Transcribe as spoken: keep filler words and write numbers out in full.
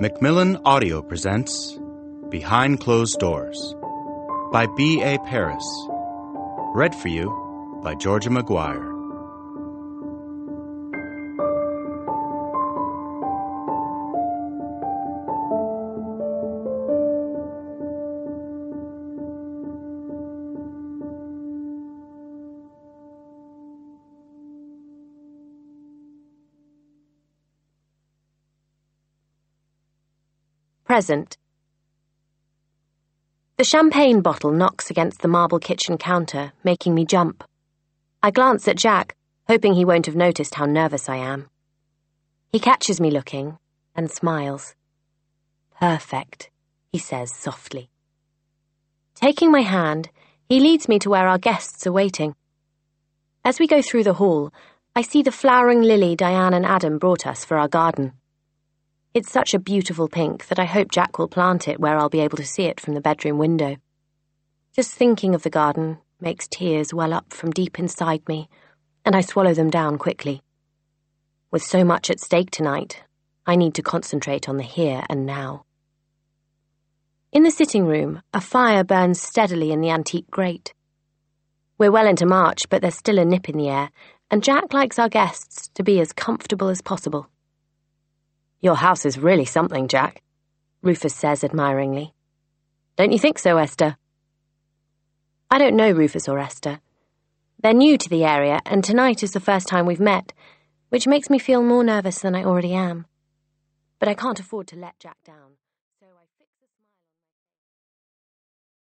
Macmillan Audio presents Behind Closed Doors by B A Paris. Read for you by Georgia McGuire. Present. The champagne bottle knocks against the marble kitchen counter, making me jump. I glance at Jack, hoping he won't have noticed how nervous I am. He catches me looking and smiles. "Perfect," he says softly. Taking my hand, he leads me to where our guests are waiting. As we go through the hall, I see the flowering lily Diane and Adam brought us for our garden. It's such a beautiful pink that I hope Jack will plant it where I'll be able to see it from the bedroom window. Just thinking of the garden makes tears well up from deep inside me, and I swallow them down quickly. With so much at stake tonight, I need to concentrate on the here and now. In the sitting room, a fire burns steadily in the antique grate. We're well into March, but there's still a nip in the air, and Jack likes our guests to be as comfortable as possible. "Your house is really something, Jack," Rufus says admiringly. "Don't you think so, Esther?" I don't know Rufus or Esther. They're new to the area, and tonight is the first time we've met, which makes me feel more nervous than I already am. But I can't afford to let Jack down.